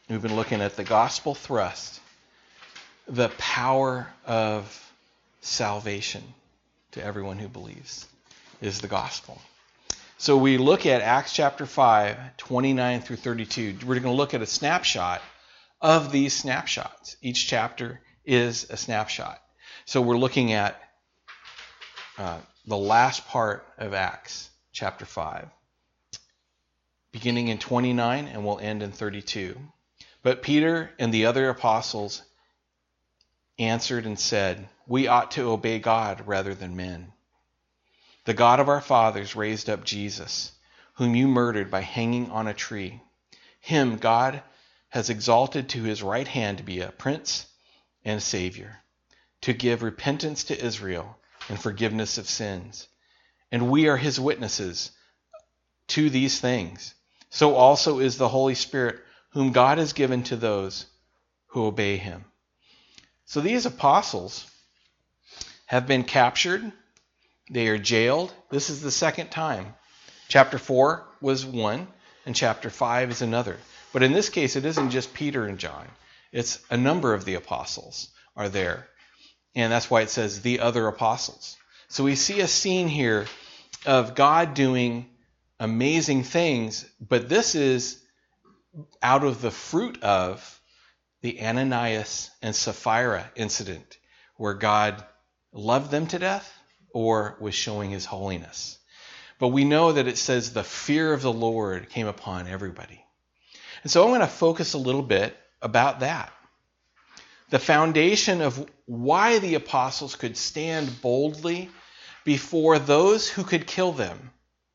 We've been looking at the gospel thrust, the power of salvation to everyone who believes is the gospel. So we look at Acts chapter 5, 29 through 32. We're going to look at a snapshot of these snapshots. Each chapter is a snapshot. So we're looking at the last part of Acts chapter 5, beginning in 29, and we'll end in 32. But Peter and the other apostles answered and said, "We ought to obey God rather than men. The God of our fathers raised up Jesus, whom you murdered by hanging on a tree. Him God has exalted to his right hand to be a prince and a savior, to give repentance to Israel and forgiveness of sins. And we are his witnesses to these things. So also is the Holy Spirit, whom God has given to those who obey him." So these apostles have been captured. They are jailed. This is the second time. Chapter 4 was one, and chapter 5 is another. But in this case, it isn't just Peter and John. It's a number of the apostles are there. And that's why it says the other apostles. So we see a scene here of God doing amazing things, but this is out of the fruit of the Ananias and Sapphira incident, where God loved them to death or was showing his holiness. But we know that it says the fear of the Lord came upon everybody. And so I'm going to focus a little bit about that. The foundation of why the apostles could stand boldly before those who could kill them.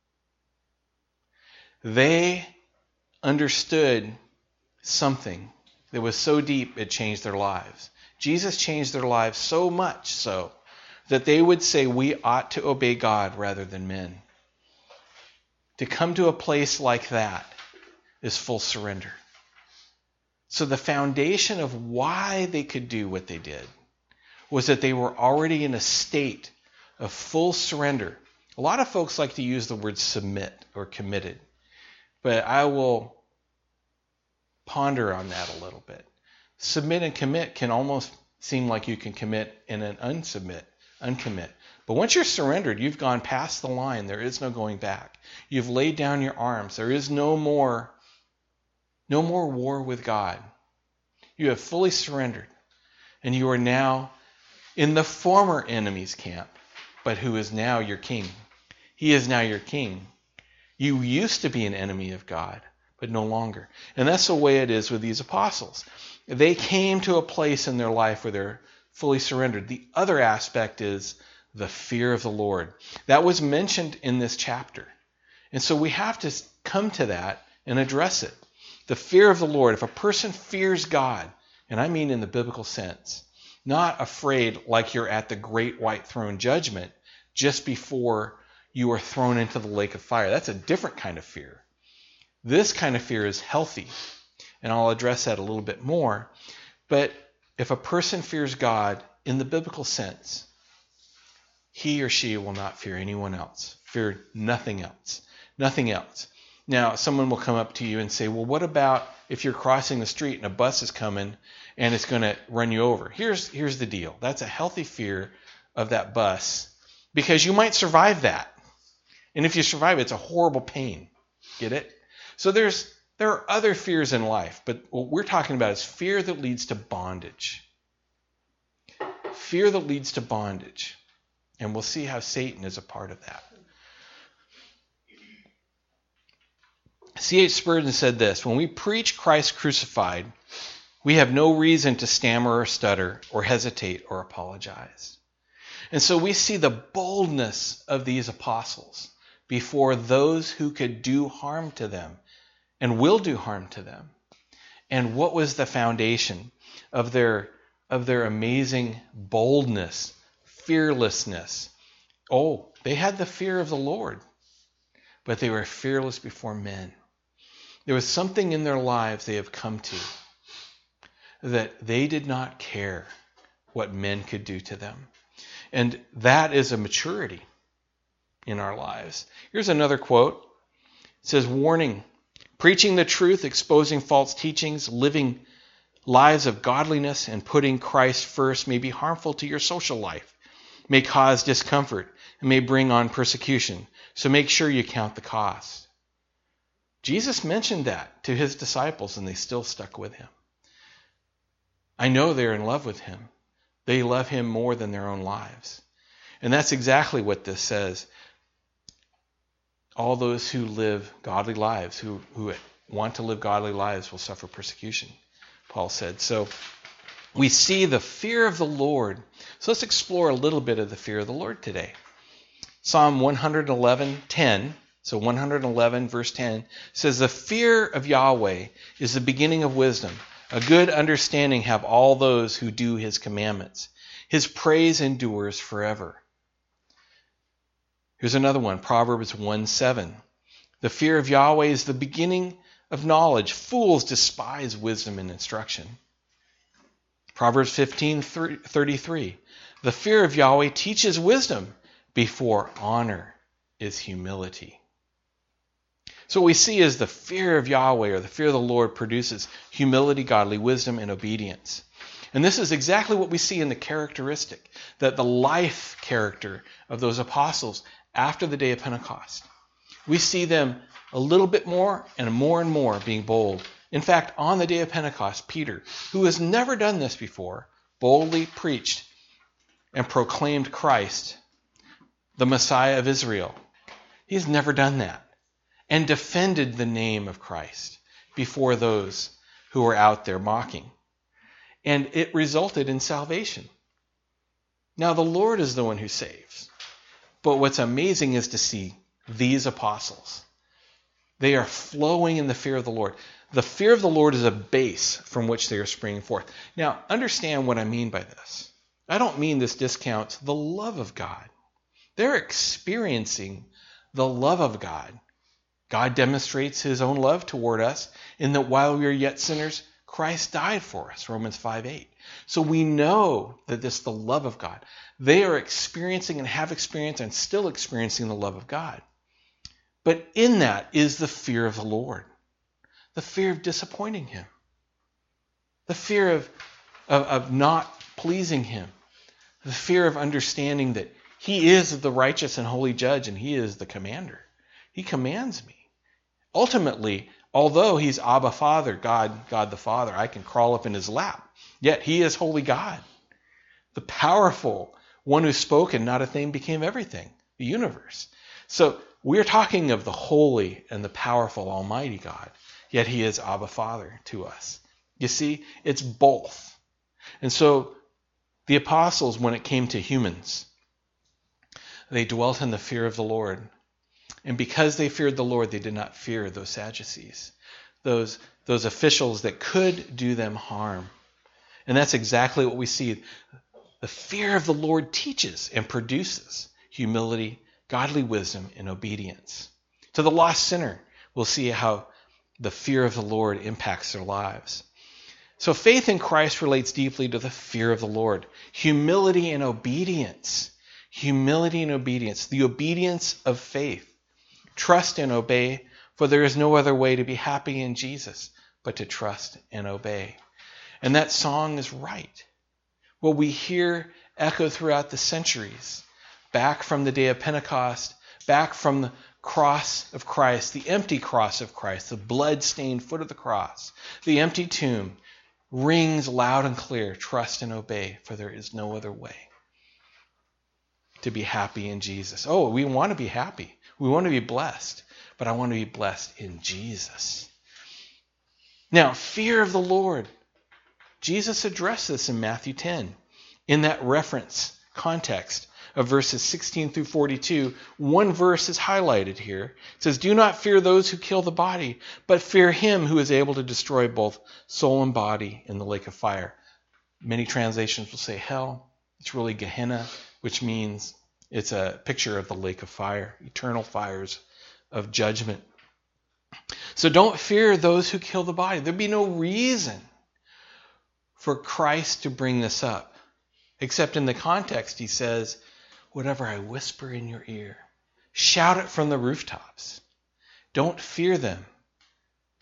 They understood something that was so deep it changed their lives. Jesus changed their lives so much so that they would say we ought to obey God rather than men. To come to a place like that is full surrender. So the foundation of why they could do what they did was that they were already in a state of full surrender. A lot of folks like to use the word submit or committed, but I will ponder on that a little bit. Submit and commit can almost seem like you can commit and then uncommit. But once you're surrendered, you've gone past the line. There is no going back. You've laid down your arms. There is no more war with God. You have fully surrendered. And you are now in the former enemy's camp, but who is now your king. He is now your king. You used to be an enemy of God, but no longer. And that's the way it is with these apostles. They came to a place in their life where they're fully surrendered. The other aspect is the fear of the Lord. That was mentioned in this chapter. And so we have to come to that and address it. The fear of the Lord. If a person fears God, and I mean in the biblical sense, not afraid like you're at the great white throne judgment just before you are thrown into the lake of fire. That's a different kind of fear. This kind of fear is healthy, and I'll address that a little bit more. But if a person fears God in the biblical sense, he or she will not fear anyone else. Fear nothing else. Nothing else. Now, someone will come up to you and say, well, what about if you're crossing the street and a bus is coming and it's going to run you over? Here's the deal. That's a healthy fear of that bus because you might survive that. And if you survive, it's a horrible pain. Get it? So there are other fears in life, but what we're talking about is fear that leads to bondage. Fear that leads to bondage. And we'll see how Satan is a part of that. C.H. Spurgeon said this: when we preach Christ crucified, we have no reason to stammer or stutter or hesitate or apologize. And so we see the boldness of these apostles before those who could do harm to them and will do harm to them. And what was the foundation of their amazing boldness, fearlessness? Oh, they had the fear of the Lord, but they were fearless before men. There was something in their lives they have come to that they did not care what men could do to them. And that is a maturity in our lives. Here's another quote. It says, warning, Preaching the truth, exposing false teachings, living lives of godliness, and putting Christ first may be harmful to your social life, may cause discomfort, and may bring on persecution. So make sure you count the cost. Jesus mentioned that to his disciples, and they still stuck with him. I know they're in love with him. They love him more than their own lives. And that's exactly what this says. All those who live godly lives, who want to live godly lives, will suffer persecution, Paul said. So we see the fear of the Lord. So let's explore a little bit of the fear of the Lord today. Psalm 111:10, so 111 verse 10, says, "The fear of Yahweh is the beginning of wisdom. A good understanding have all those who do his commandments. His praise endures forever." Here's another one, Proverbs 1:7. "The fear of Yahweh is the beginning of knowledge. Fools despise wisdom and instruction." Proverbs 15:33. "The fear of Yahweh teaches wisdom. Before honor is humility." So what we see is the fear of Yahweh, or the fear of the Lord, produces humility, godly wisdom, and obedience. And this is exactly what we see in the characteristic, that the life character of those apostles after the day of Pentecost. We see them a little bit more and more being bold. In fact, on the day of Pentecost, Peter, who has never done this before, boldly preached and proclaimed Christ, the Messiah of Israel. He's never done that. And defended the name of Christ before those who were out there mocking. And it resulted in salvation. Now, the Lord is the one who saves. But what's amazing is to see these apostles. They are flowing in the fear of the Lord. The fear of the Lord is a base from which they are springing forth. Now, understand what I mean by this. I don't mean this discounts the love of God. They're experiencing the love of God. God demonstrates his own love toward us in that while we are yet sinners, Christ died for us, Romans 5:8. So we know that this is the love of God. They are experiencing and have experienced and still experiencing the love of God. But in that is the fear of the Lord. The fear of disappointing him. The fear of not pleasing him. The fear of understanding that he is the righteous and holy judge, and he is the commander. He commands me. Ultimately, although he's Abba Father, God the Father, I can crawl up in his lap. Yet he is holy God. The powerful one who spoke and not a thing became everything, the universe. So we're talking of the holy and the powerful Almighty God. Yet he is Abba Father to us. You see, it's both. And so the apostles, when it came to humans, they dwelt in the fear of the Lord. And because they feared the Lord, they did not fear those Sadducees, those officials that could do them harm. And that's exactly what we see. The fear of the Lord teaches and produces humility, godly wisdom, and obedience. To the lost sinner, we'll see how the fear of the Lord impacts their lives. So faith in Christ relates deeply to the fear of the Lord. Humility and obedience. Humility and obedience, the obedience of faith. Trust and obey, for there is no other way to be happy in Jesus but to trust and obey. And that song is right. What we hear echoed throughout the centuries, back from the day of Pentecost, back from the cross of Christ, the empty cross of Christ, the blood-stained foot of the cross, the empty tomb, rings loud and clear, trust and obey, for there is no other way to be happy in Jesus. Oh, we want to be happy. We want to be blessed, but I want to be blessed in Jesus. Now, fear of the Lord. Jesus addressed this in Matthew 10. In that reference context of verses 16 through 42, one verse is highlighted here. It says, "Do not fear those who kill the body, but fear him who is able to destroy both soul and body in the lake of fire." Many translations will say hell. It's really Gehenna, which means it's a picture of the lake of fire, eternal fires of judgment. So don't fear those who kill the body. There'd be no reason for Christ to bring this up, except in the context he says, "Whatever I whisper in your ear, shout it from the rooftops." Don't fear them.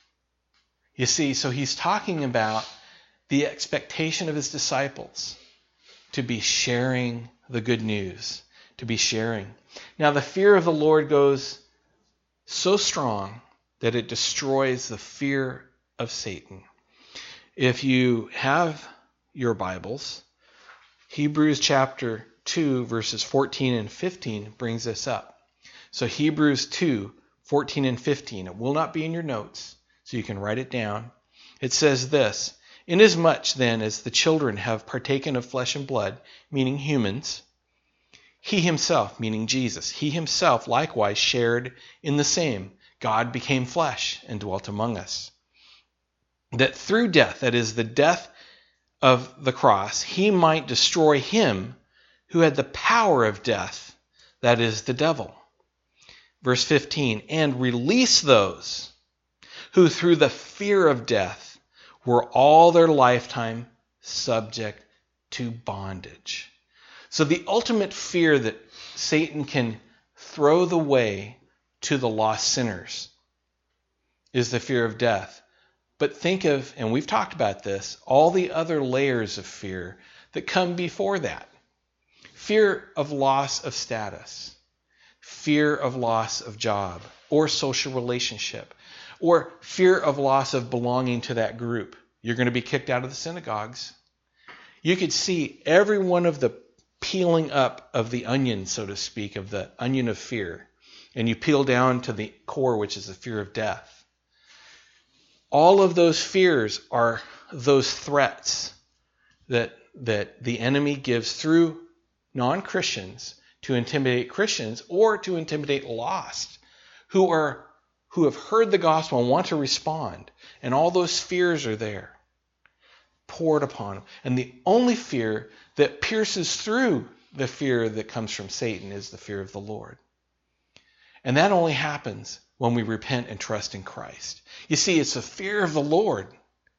You see, so he's talking about the expectation of his disciples to be sharing the good news, to be sharing. Now, the fear of the Lord goes so strong that it destroys the fear of Satan. If you have your Bibles, Hebrews chapter 2, verses 14 and 15 brings this up. So Hebrews 2, 14 and 15. It will not be in your notes, so you can write it down. It says this, "Inasmuch then as the children have partaken of flesh and blood," meaning humans, "he himself," meaning Jesus, "he himself likewise shared in the same. God became flesh and dwelt among us. That through death," that is, the death of the cross, "he might destroy him who had the power of death," that is, the devil. Verse 15, "and release those who through the fear of death were all their lifetime subject to bondage." So the ultimate fear that Satan can throw the way to the lost sinners is the fear of death. But think of, and we've talked about this, all the other layers of fear that come before that. Fear of loss of status, fear of loss of job or social relationship, or fear of loss of belonging to that group. You're going to be kicked out of the synagogues. You could see every one of the peeling up of the onion, so to speak, of the onion of fear. And you peel down to the core, which is the fear of death. All of those fears are those threats that the enemy gives through non-Christians to intimidate Christians or to intimidate lost who have heard the gospel and want to respond. And all those fears are there, poured upon them. And the only fear that pierces through the fear that comes from Satan is the fear of the Lord. And that only happens when we repent and trust in Christ. You see, it's the fear of the Lord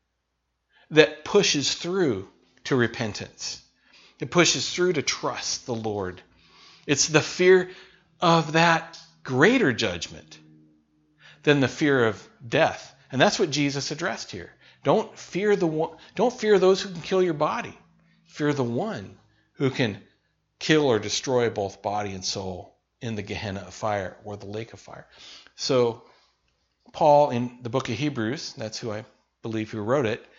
that pushes through to repentance. It pushes through to trust the Lord. It's the fear of that greater judgment than the fear of death. And that's what Jesus addressed here. Don't fear those who can kill your body. Fear the one who can kill or destroy both body and soul in the Gehenna of fire or the lake of fire. So Paul, in the book of Hebrews, that's who I believe who wrote it,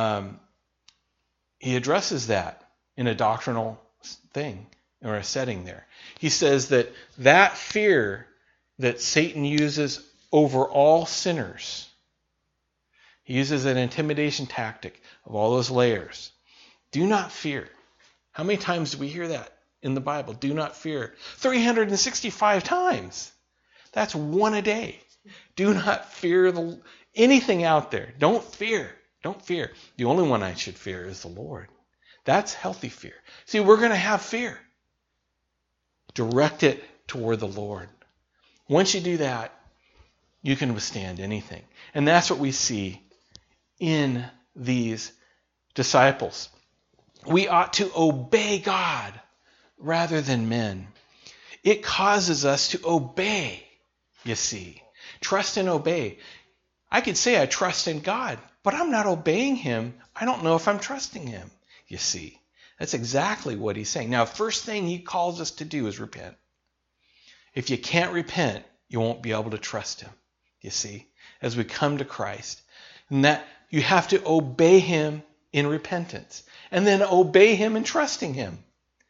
he addresses that in a doctrinal thing or a setting there. He says that fear that Satan uses over all sinners, he uses an intimidation tactic of all those layers. Do not fear. How many times do we hear that in the Bible? Do not fear. 365 times. That's one a day. Do not fear anything out there. Don't fear. Don't fear. The only one I should fear is the Lord. That's healthy fear. See, we're going to have fear. Direct it toward the Lord. Once you do that, you can withstand anything. And that's what we see in these disciples. We ought to obey God rather than men. It causes us to obey, you see. Trust and obey. I could say I trust in God, but I'm not obeying him. I don't know if I'm trusting him, you see. That's exactly what he's saying. Now, first thing he calls us to do is repent. If you can't repent, you won't be able to trust him, you see, as we come to Christ. And that you have to obey him in repentance and then obey him in trusting him.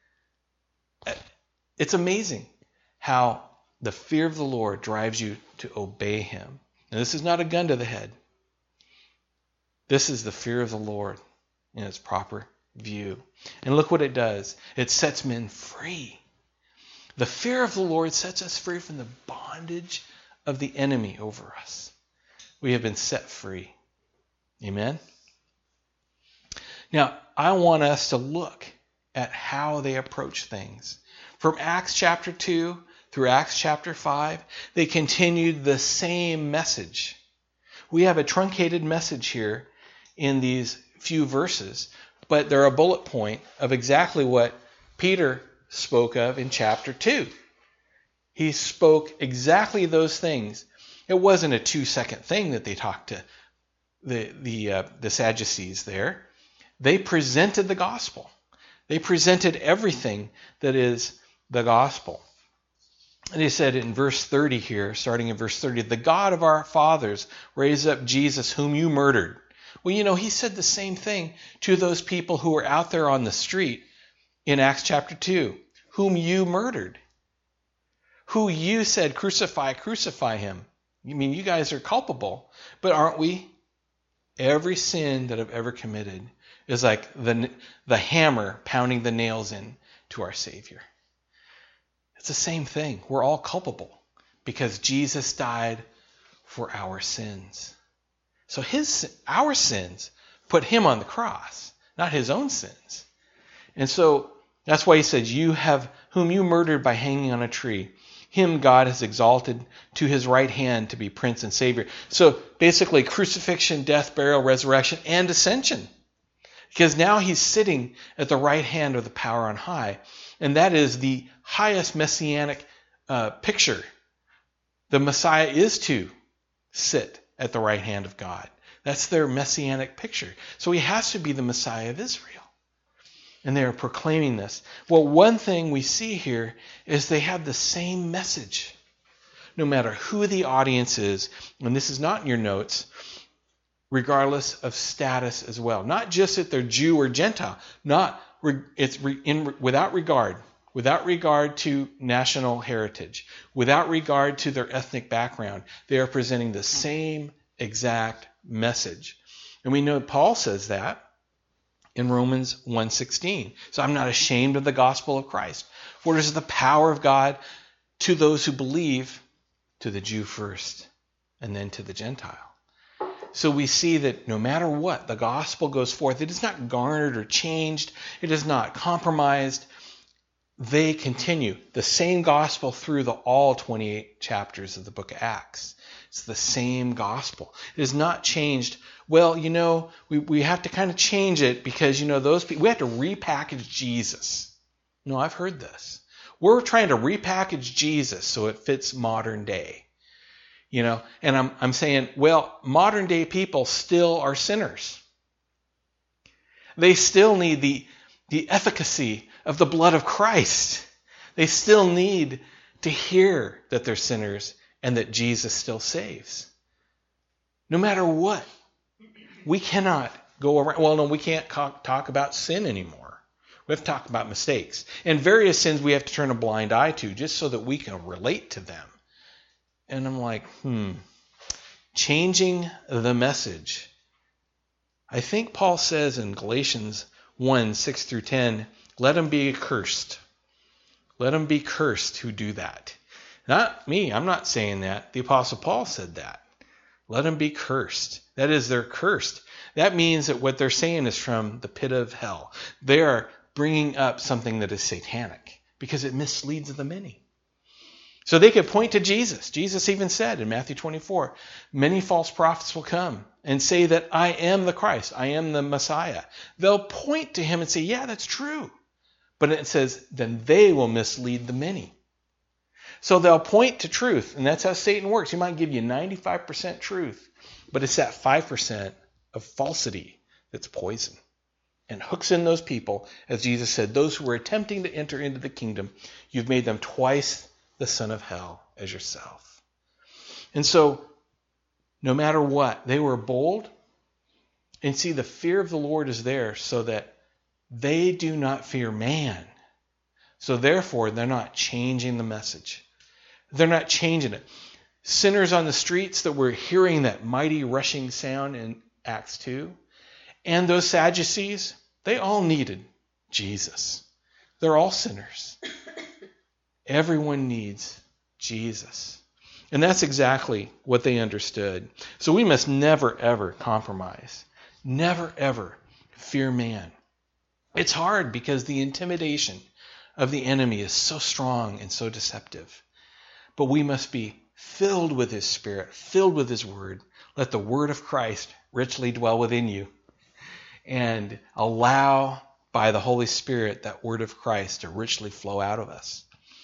It's amazing how the fear of the Lord drives you to obey him. Now, this is not a gun to the head. This is the fear of the Lord in its proper view. And look what it does. It sets men free. The fear of the Lord sets us free from the bondage of the enemy over us. We have been set free. Amen? Now, I want us to look at how they approach things. From Acts chapter 2 through Acts chapter 5, they continued the same message. We have a truncated message here in these few verses, but they're a bullet point of exactly what Peter spoke of in chapter 2. He spoke exactly those things. It wasn't a 2-second thing that they talked to the Sadducees there, they presented the gospel. They presented everything that is the gospel. And he said in verse 30 here, starting in verse 30, the God of our fathers raised up Jesus, whom you murdered. Well, he said the same thing to those people who were out there on the street in Acts chapter 2, whom you murdered, who you said, crucify, crucify him. You mean you guys are culpable, but aren't we? Every sin that I've ever committed is like the hammer pounding the nails in to our Savior. It's the same thing. We're all culpable because Jesus died for our sins. So our sins put him on the cross, not his own sins. And so that's why he said, you have whom you murdered by hanging on a tree. Him God has exalted to his right hand to be Prince and Savior. So basically crucifixion, death, burial, resurrection, and ascension. Because now he's sitting at the right hand of the power on high. And that is the highest messianic picture. The Messiah is to sit at the right hand of God. That's their messianic picture. So he has to be the Messiah of Israel. And they are proclaiming this. Well, one thing we see here is they have the same message. No matter who the audience is, and this is not in your notes, regardless of status as well. Not just that they're Jew or Gentile. Without regard to national heritage, without regard to their ethnic background. They are presenting the same exact message. And we know Paul says that in Romans 1:16. So I'm not ashamed of the gospel of Christ, for it is the power of God to those who believe, to the Jew first, and then to the Gentile. So we see that no matter what, the gospel goes forth. It is not garnered or changed. It is not compromised. They continue the same gospel through all 28 chapters of the book of Acts. It's the same gospel. It is not changed. Well, we have to kind of change it because, those people, we have to repackage Jesus. No, I've heard this. We're trying to repackage Jesus so it fits modern day. And I'm saying, well, modern day people still are sinners. They still need the efficacy of the blood of Christ. They still need to hear that they're sinners and that Jesus still saves. No matter what. We cannot go around, well, no, we can't talk about sin anymore. We have to talk about mistakes. And various sins we have to turn a blind eye to just so that we can relate to them. And I'm like, changing the message. I think Paul says in Galatians 1:6-10, let them be accursed. Let them be cursed who do that. Not me. I'm not saying that. The Apostle Paul said that. Let them be cursed. That is, they're cursed. That means that what they're saying is from the pit of hell. They are bringing up something that is satanic because it misleads the many. So they could point to Jesus. Jesus even said in Matthew 24, many false prophets will come and say that I am the Christ. I am the Messiah. They'll point to him and say, yeah, that's true. But it says, then they will mislead the many. So they'll point to truth, and that's how Satan works. He might give you 95% truth, but it's that 5% of falsity that's poison and hooks in those people. As Jesus said, those who are attempting to enter into the kingdom, you've made them twice the son of hell as yourself. And so, no matter what, they were bold. And see, the fear of the Lord is there so that they do not fear man. So therefore, they're not changing the message. They're not changing it. Sinners on the streets that were hearing that mighty rushing sound in Acts 2, and those Sadducees, they all needed Jesus. They're all sinners. Everyone needs Jesus. And that's exactly what they understood. So we must never, ever compromise. Never, ever fear man. It's hard because the intimidation of the enemy is so strong and so deceptive. But we must be filled with his Spirit, filled with his word. Let the word of Christ richly dwell within you. And allow, by the Holy Spirit, that word of Christ to richly flow out of us.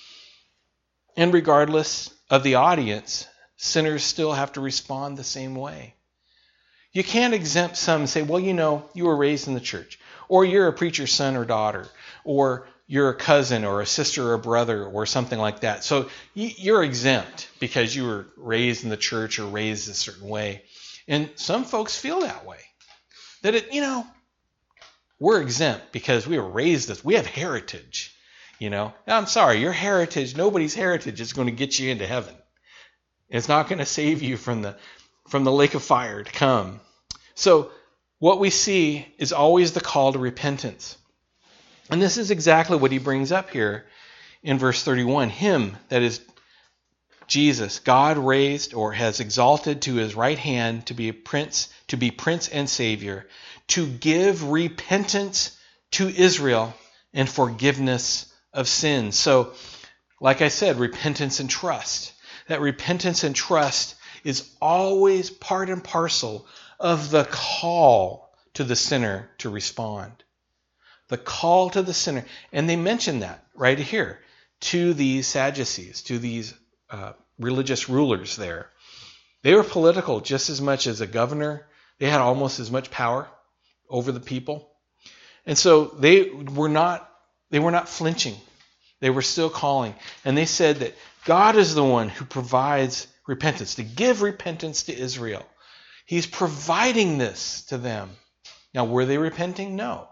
And regardless of the audience, sinners still have to respond the same way. You can't exempt some and say, well, you were raised in the church, or you're a preacher's son or daughter, or you're a cousin or a sister or a brother or something like that. So you're exempt because you were raised in the church or raised a certain way. And some folks feel that way. That we're exempt because we were raised this. We have heritage. I'm sorry, your heritage, nobody's heritage is going to get you into heaven. It's not going to save you from the lake of fire to come. So what we see is always the call to repentance. And this is exactly what he brings up here in verse 31. Him, that is Jesus, God raised or has exalted to his right hand to be prince and savior, to give repentance to Israel and forgiveness of sins. So, like I said, repentance and trust. That repentance and trust is always part and parcel of the call to the sinner to respond. The call to the sinner. And they mention that right here to these Sadducees, to these religious rulers there. They were political just as much as a governor. They had almost as much power over the people. And so they were not flinching. They were still calling. And they said that God is the one who provides repentance, to give repentance to Israel. He's providing this to them. Now, were they repenting? No.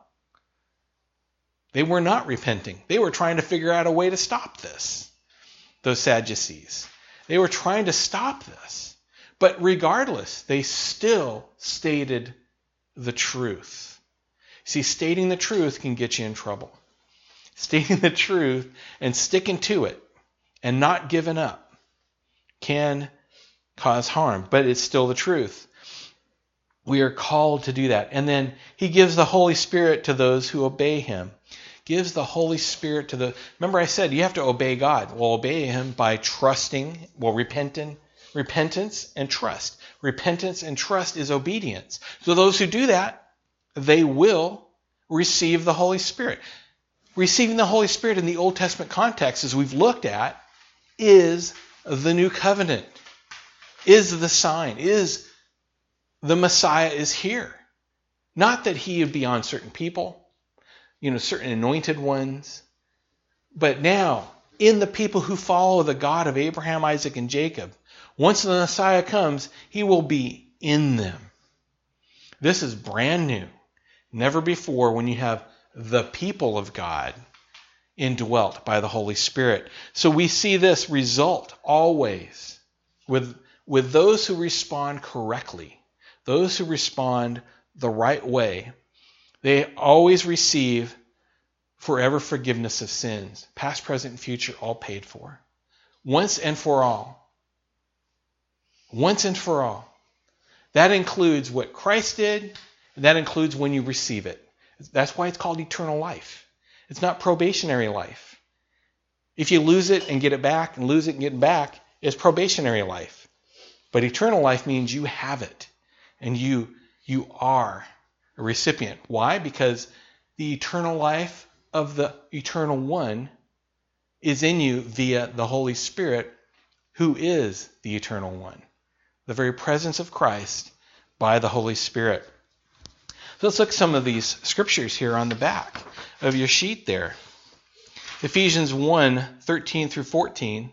They were not repenting. They were trying to figure out a way to stop this, those Sadducees. They were trying to stop this. But regardless, they still stated the truth. See, stating the truth can get you in trouble. Stating the truth and sticking to it and not giving up can cause harm, but it's still the truth. We are called to do that. And then he gives the Holy Spirit to those who obey him. Gives the Holy Spirit to the... Remember I said you have to obey God. Well, obey him by trusting, repentance and trust. Repentance and trust is obedience. So those who do that, they will receive the Holy Spirit. Receiving the Holy Spirit in the Old Testament context, as we've looked at, is the new covenant, is the sign, is the Messiah is here. Not that he would be on certain people, certain anointed ones, but now in the people who follow the God of Abraham, Isaac, and Jacob, once the Messiah comes, he will be in them. This is brand new. Never before when you have the people of God indwelt by the Holy Spirit. So we see this result always with those who respond correctly, those who respond the right way. They always receive forever forgiveness of sins, past, present, and future, all paid for. Once and for all. Once and for all. That includes what Christ did, and that includes when you receive it. That's why it's called eternal life. It's not probationary life. If you lose it and get it back, and lose it and get it back, it's probationary life. But eternal life means you have it, and you are a recipient. Why? Because the eternal life of the Eternal One is in you via the Holy Spirit, who is the Eternal One. The very presence of Christ by the Holy Spirit. So let's look at some of these scriptures here on the back of your sheet there. Ephesians 1:13 through 14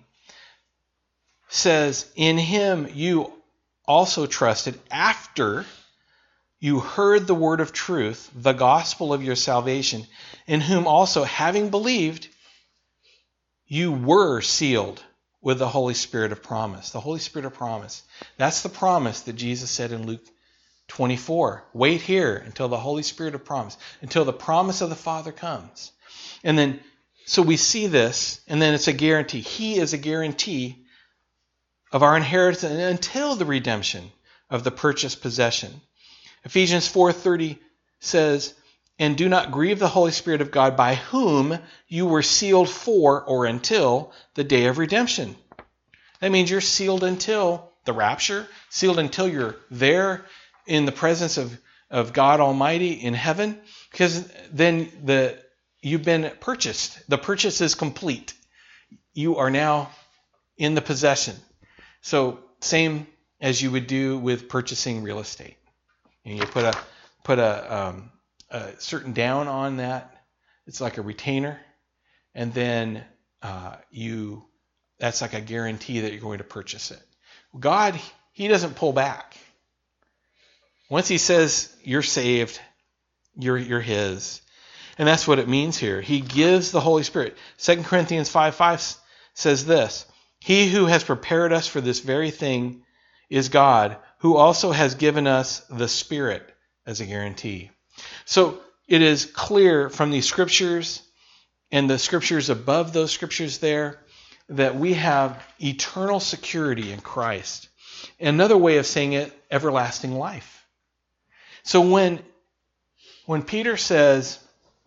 says, "In him you also trusted after you heard the word of truth, the gospel of your salvation, in whom also, having believed, you were sealed with the Holy Spirit of promise." The Holy Spirit of promise. That's the promise that Jesus said in Luke 24. Wait here until the Holy Spirit of promise, until the promise of the Father comes. And then, so we see this, and then it's a guarantee. He is a guarantee of our inheritance until the redemption of the purchased possession. Ephesians 4:30 says, "And do not grieve the Holy Spirit of God, by whom you were sealed for or until the day of redemption." That means you're sealed until the rapture, sealed until you're there in the presence of God Almighty in heaven, because then you've been purchased. The purchase is complete. You are now in the possession. So same as you would do with purchasing real estate. And you put a certain down on that. It's like a retainer, and then that's like a guarantee that you're going to purchase it. God, he doesn't pull back. Once he says you're saved, you're his. And that's what it means here. He gives the Holy Spirit. 2 Corinthians 5:5 says this, he who has prepared us for this very thing is God, who also has given us the Spirit as a guarantee. So it is clear from these scriptures and the scriptures above those scriptures there that we have eternal security in Christ. Another way of saying it, everlasting life. So when Peter says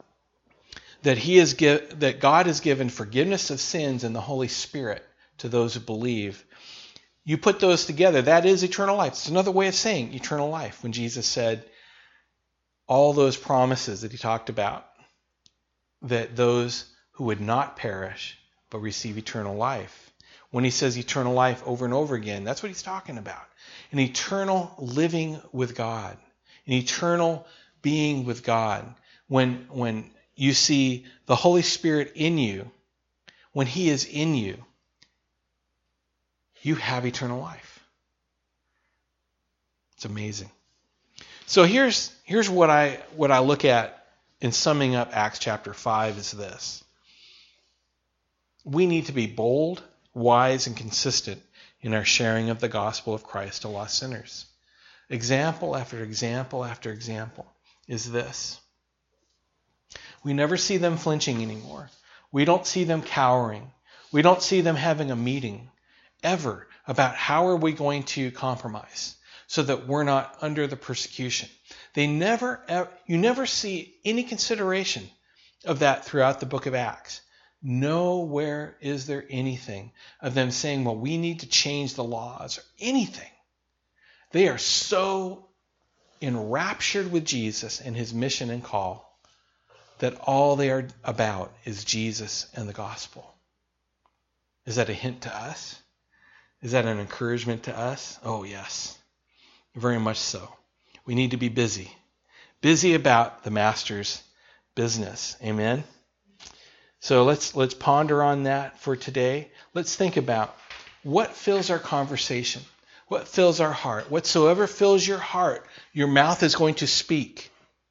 that God has given forgiveness of sins and the Holy Spirit to those who believe, you put those together, that is eternal life. It's another way of saying eternal life. When Jesus said all those promises that he talked about, that those who would not perish but receive eternal life. When he says eternal life over and over again, that's what he's talking about. An eternal living with God. An eternal being with God. When you see the Holy Spirit in you, when he is in you, you have eternal life. It's amazing. So here's what I look at in summing up Acts chapter 5 is this. We need to be bold, wise, and consistent in our sharing of the gospel of Christ to lost sinners. Example after example after example is this. We never see them flinching anymore. We don't see them cowering. We don't see them having a meeting ever about how are we going to compromise so that we're not under the persecution. You never see any consideration of that throughout the book of Acts. Nowhere is there anything of them saying, well, we need to change the laws or anything. They are so enraptured with Jesus and his mission and call that all they are about is Jesus and the gospel. Is that a hint to us? Is that an encouragement to us? Oh, yes. Very much so. We need to be busy. Busy about the Master's business. Amen? So let's ponder on that for today. Let's think about what fills our conversation. What fills our heart? Whatsoever fills your heart, your mouth is going to speak.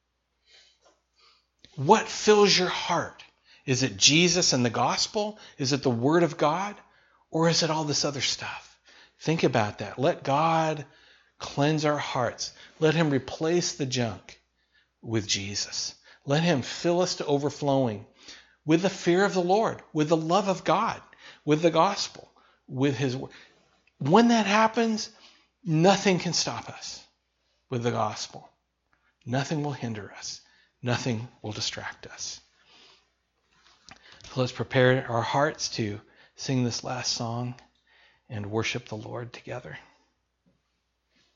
What fills your heart? Is it Jesus and the gospel? Is it the Word of God? Or is it all this other stuff? Think about that. Let God cleanse our hearts. Let him replace the junk with Jesus. Let him fill us to overflowing with the fear of the Lord, with the love of God, with the gospel, with his word. When that happens, nothing can stop us with the gospel. Nothing will hinder us. Nothing will distract us. So let's prepare our hearts to sing this last song and worship the Lord together.